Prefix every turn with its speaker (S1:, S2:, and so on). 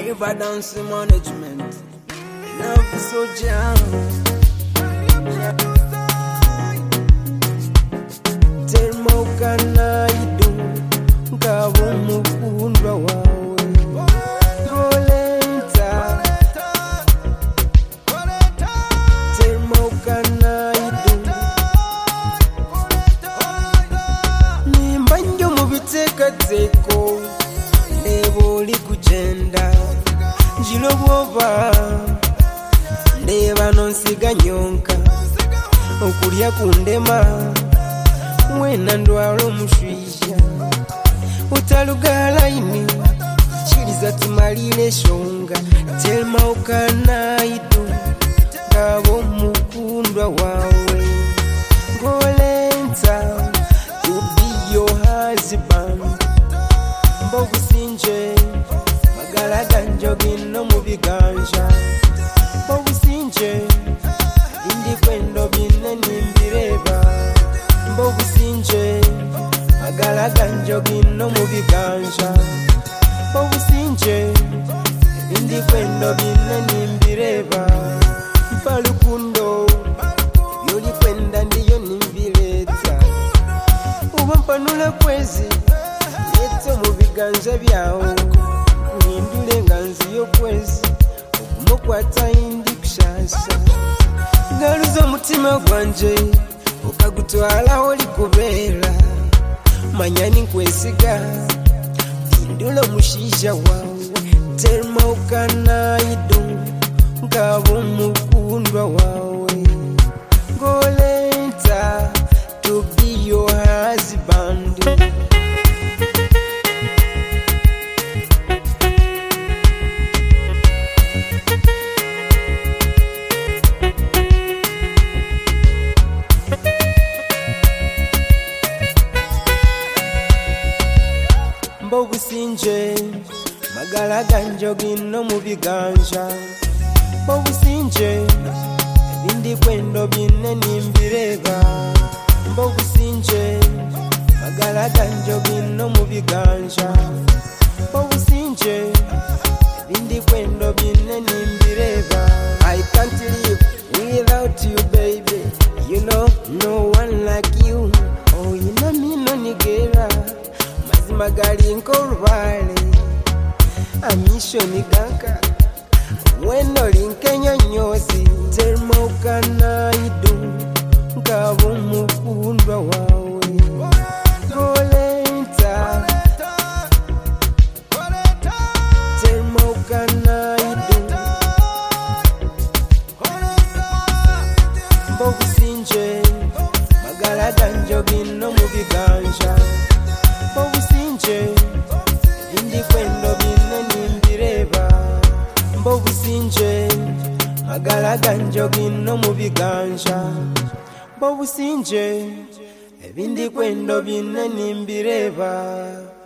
S1: River Dance Management. Love so jam. Tell me how can I do? Kabo mukundwa wawe. Golenta. Tell me how can I do? Nimbanjo mubiteka zeko. Nebo likujenda. Jilo bwova. Neba nonsiga nyonka. Okulya kundema. Wena ndwala omushwisha. Utalugala ini chiliza tumalile shonga. Tell me how can I do? Kabo mukundwa wawe. Golenta to be your husband. Mbogu sinje magalaga njogino mubiganja. Mbogu sinje indi kwendo bine nimbireba. Mbogu sinje magalaga njogino mubiganja. Mbogu sinje indi kwendo bine nimbireba. Mpalukundo yoli kwenda ndiyo nimbireta. Ubampanula kwezi yeto mubiganja byawo. Nindule nganzi yo kwezi umukwata indi kushasha. Galuzo mutima gwanje ukagutwala oli kubera. Manyani nkwesiga indula mushisha wawe. Tell me how can I do? Kabo mukundwa wawe. Golenta to be your husband. Mbogu sinje magalaga njogino mubiganja. Mbogu sinje bindi kwendo bine nimbireba. Mbogu sinje magalaga njogino mubiganja. Mbogu sinje bindi kwendo bine nimbireba. I can't live without you, baby. You know no one like you. Oh, you know me no nigera. Magali nkorubale amisho niganka weno linkenya nyosi. Tell me how can I do? Kabo mukundwa wawe. Golenta. Tell me how can I do? Mbogu sinje magalaga njogino mubiganja. Mbogu sinje indi kwendo bine nimbireba. Mbogu sinje magalaga njogino mubiganja. Mbogu sinje ebindi kwendo bine nimbireba.